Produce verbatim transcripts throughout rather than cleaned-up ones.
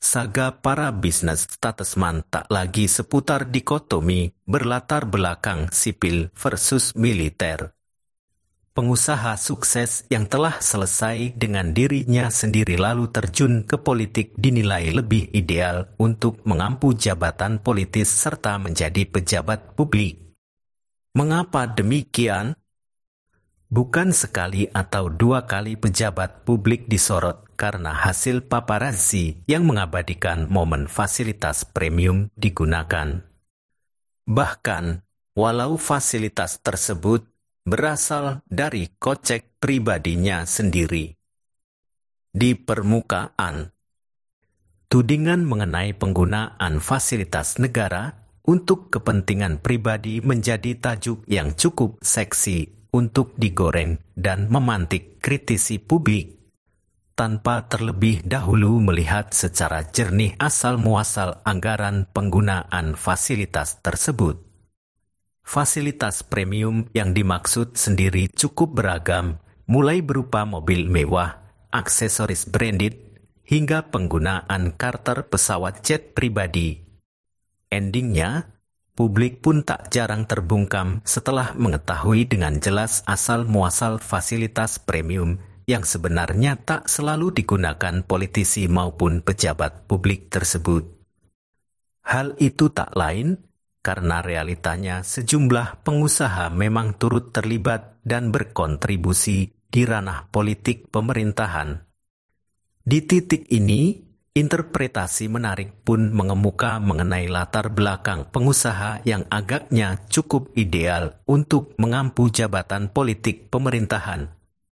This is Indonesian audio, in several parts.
Saga para bisnis statesman tak lagi seputar dikotomi berlatar belakang sipil versus militer. Pengusaha sukses yang telah selesai dengan dirinya sendiri lalu terjun ke politik dinilai lebih ideal untuk mengampu jabatan politis serta menjadi pejabat publik. Mengapa demikian? Bukan sekali atau dua kali pejabat publik disorot karena hasil paparazzi yang mengabadikan momen fasilitas premium digunakan. Bahkan, walau fasilitas tersebut berasal dari kocek pribadinya sendiri. Di permukaan, tudingan mengenai penggunaan fasilitas negara untuk kepentingan pribadi menjadi tajuk yang cukup seksi untuk digoreng dan memantik kritisi publik, tanpa terlebih dahulu melihat secara jernih asal-muasal anggaran penggunaan fasilitas tersebut. Fasilitas premium yang dimaksud sendiri cukup beragam, mulai berupa mobil mewah, aksesoris branded, hingga penggunaan charter pesawat jet pribadi. Endingnya, publik pun tak jarang terbungkam setelah mengetahui dengan jelas asal-muasal fasilitas premium yang sebenarnya tak selalu digunakan politisi maupun pejabat publik tersebut. Hal itu tak lain karena realitanya sejumlah pengusaha memang turut terlibat dan berkontribusi di ranah politik pemerintahan. Di titik ini, interpretasi menarik pun mengemuka mengenai latar belakang pengusaha yang agaknya cukup ideal untuk mengampu jabatan politik pemerintahan.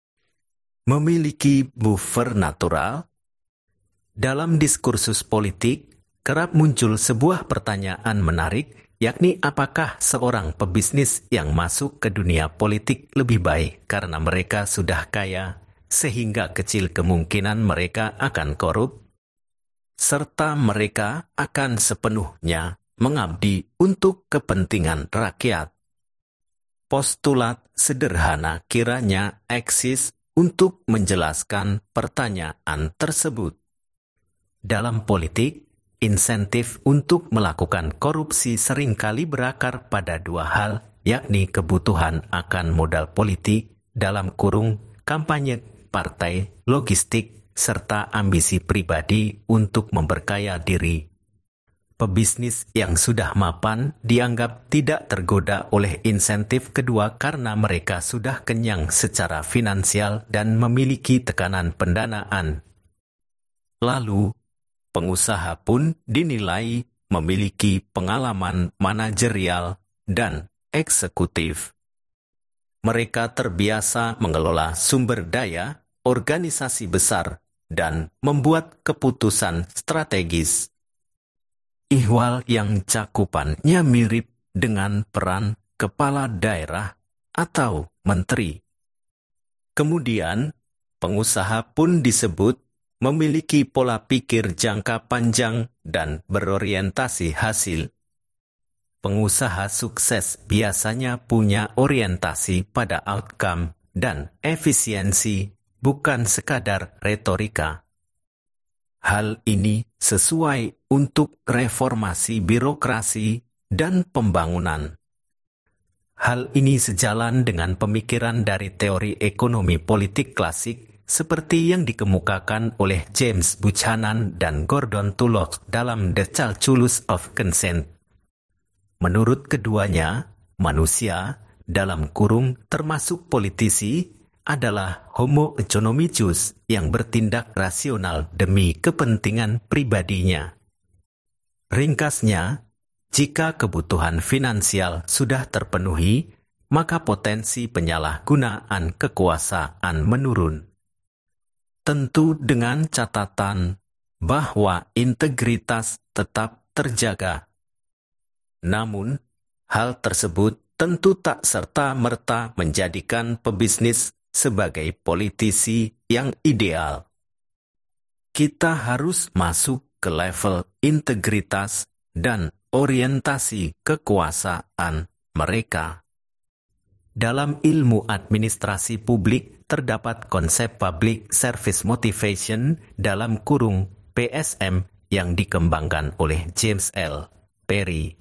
Memiliki buffer natural? Dalam diskursus politik, kerap muncul sebuah pertanyaan menarik, yakni apakah seorang pebisnis yang masuk ke dunia politik lebih baik karena mereka sudah kaya, sehingga kecil kemungkinan mereka akan korup, serta mereka akan sepenuhnya mengabdi untuk kepentingan rakyat. Postulat sederhana kiranya eksis untuk menjelaskan pertanyaan tersebut. Dalam politik, insentif untuk melakukan korupsi seringkali berakar pada dua hal, yakni kebutuhan akan modal politik, dalam kurung kampanye partai, logistik, serta ambisi pribadi untuk memperkaya diri. Pebisnis yang sudah mapan dianggap tidak tergoda oleh insentif kedua karena mereka sudah kenyang secara finansial dan memiliki tekanan pendanaan. Lalu, pengusaha pun dinilai memiliki pengalaman manajerial dan eksekutif. Mereka terbiasa mengelola sumber daya, organisasi besar, dan membuat keputusan strategis. Ihwal yang cakupannya mirip dengan peran kepala daerah atau menteri. Kemudian, pengusaha pun disebut memiliki pola pikir jangka panjang dan berorientasi hasil. Pengusaha sukses biasanya punya orientasi pada outcome dan efisiensi, bukan sekadar retorika. Hal ini sesuai untuk reformasi birokrasi dan pembangunan. Hal ini sejalan dengan pemikiran dari teori ekonomi politik klasik seperti yang dikemukakan oleh James Buchanan dan Gordon Tulloch dalam The Calculus of Consent. Menurut keduanya, manusia, dalam kurung termasuk politisi, adalah homo economicus yang bertindak rasional demi kepentingan pribadinya. Ringkasnya, jika kebutuhan finansial sudah terpenuhi, maka potensi penyalahgunaan kekuasaan menurun. Tentu dengan catatan bahwa integritas tetap terjaga. Namun, hal tersebut tentu tak serta-merta menjadikan pebisnis sebagai politisi yang ideal. Kita harus masuk ke level integritas dan orientasi kekuasaan mereka. Dalam ilmu administrasi publik terdapat konsep public service motivation dalam kurung P S M yang dikembangkan oleh James L. Perry.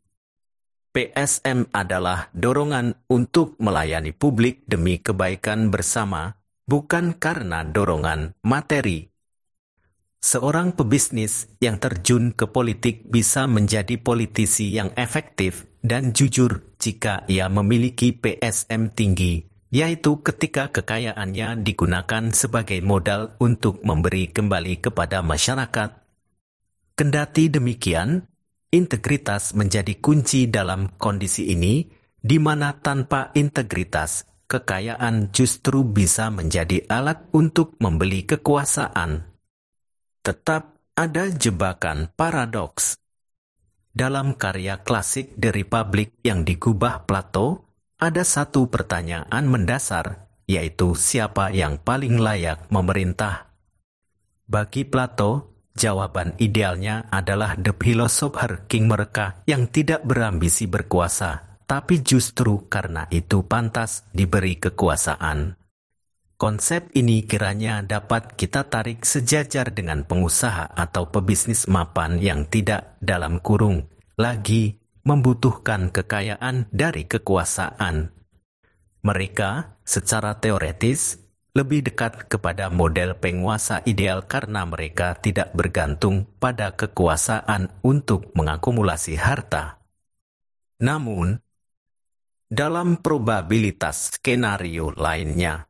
P S M adalah dorongan untuk melayani publik demi kebaikan bersama, bukan karena dorongan materi. Seorang pebisnis yang terjun ke politik bisa menjadi politisi yang efektif dan jujur jika ia memiliki P S M tinggi, yaitu ketika kekayaannya digunakan sebagai modal untuk memberi kembali kepada masyarakat. Kendati demikian, integritas menjadi kunci dalam kondisi ini, di mana tanpa integritas, kekayaan justru bisa menjadi alat untuk membeli kekuasaan. Tetap ada jebakan paradoks. Dalam karya klasik The Republic yang digubah Plato, ada satu pertanyaan mendasar, yaitu siapa yang paling layak memerintah. Bagi Plato, jawaban idealnya adalah the philosopher king mereka yang tidak berambisi berkuasa, tapi justru karena itu pantas diberi kekuasaan. Konsep ini kiranya dapat kita tarik sejajar dengan pengusaha atau pebisnis mapan yang tidak dalam kurung lagi membutuhkan kekayaan dari kekuasaan. Mereka secara teoretis lebih dekat kepada model penguasa ideal karena mereka tidak bergantung pada kekuasaan untuk mengakumulasi harta. Namun, dalam probabilitas skenario lainnya,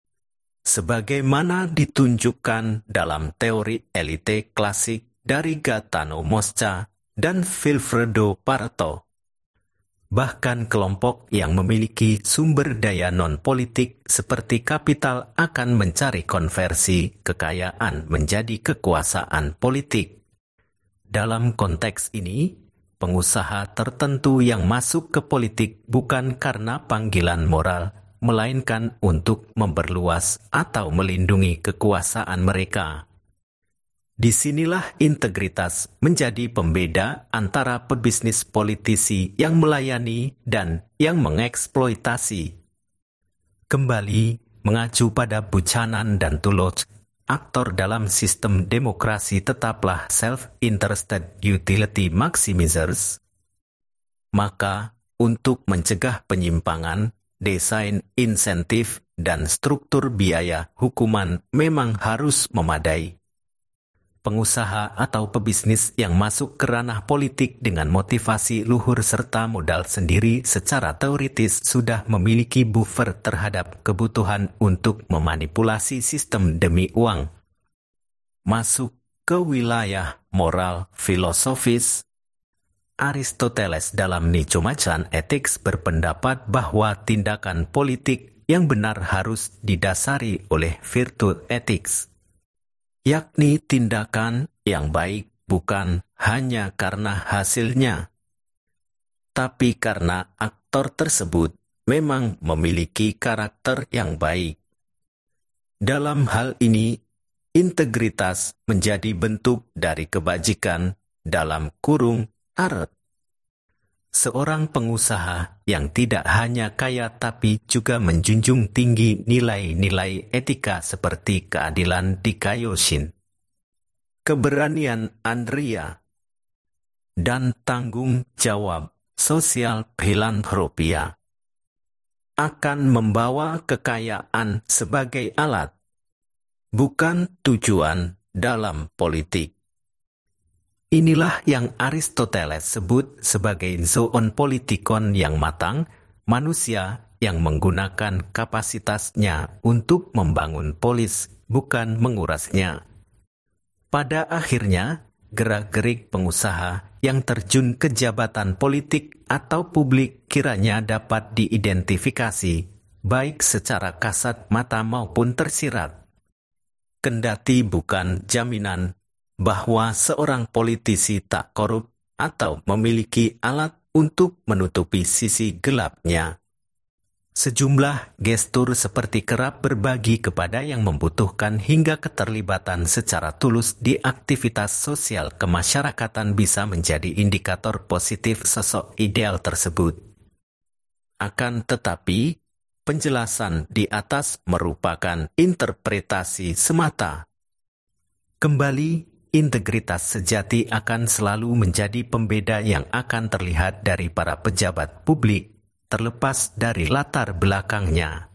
sebagaimana ditunjukkan dalam teori elite klasik dari Gaetano Mosca dan Vilfredo Pareto, bahkan kelompok yang memiliki sumber daya non-politik seperti kapital akan mencari konversi kekayaan menjadi kekuasaan politik. Dalam konteks ini, pengusaha tertentu yang masuk ke politik bukan karena panggilan moral, melainkan untuk memperluas atau melindungi kekuasaan mereka. Disinilah integritas menjadi pembeda antara pebisnis politisi yang melayani dan yang mengeksploitasi. Kembali mengacu pada Buchanan dan Toulouse, aktor dalam sistem demokrasi tetaplah self-interested utility maximizers. Maka, untuk mencegah penyimpangan, desain insentif dan struktur biaya hukuman memang harus memadai. Pengusaha atau pebisnis yang masuk ke ranah politik dengan motivasi luhur serta modal sendiri secara teoritis sudah memiliki buffer terhadap kebutuhan untuk memanipulasi sistem demi uang. Masuk ke wilayah moral filosofis, Aristoteles dalam Nicomachean Ethics berpendapat bahwa tindakan politik yang benar harus didasari oleh virtue ethics, yakni tindakan yang baik bukan hanya karena hasilnya, tapi karena aktor tersebut memang memiliki karakter yang baik. Dalam hal ini, integritas menjadi bentuk dari kebajikan dalam kurung art. Seorang pengusaha yang tidak hanya kaya tapi juga menjunjung tinggi nilai-nilai etika seperti keadilan dikaioshin, keberanian Andrea, dan tanggung jawab sosial filantropia, akan membawa kekayaan sebagai alat, bukan tujuan dalam politik. Inilah yang Aristoteles sebut sebagai zoon politikon yang matang, manusia yang menggunakan kapasitasnya untuk membangun polis, bukan mengurasnya. Pada akhirnya, gerak-gerik pengusaha yang terjun ke jabatan politik atau publik kiranya dapat diidentifikasi, baik secara kasat mata maupun tersirat. Kendati bukan jaminan bahwa seorang politisi tak korup atau memiliki alat untuk menutupi sisi gelapnya. Sejumlah gestur seperti kerap berbagi kepada yang membutuhkan hingga keterlibatan secara tulus di aktivitas sosial kemasyarakatan bisa menjadi indikator positif sosok ideal tersebut. Akan tetapi, penjelasan di atas merupakan interpretasi semata. Kembali integritas sejati akan selalu menjadi pembeda yang akan terlihat dari para pejabat publik, terlepas dari latar belakangnya.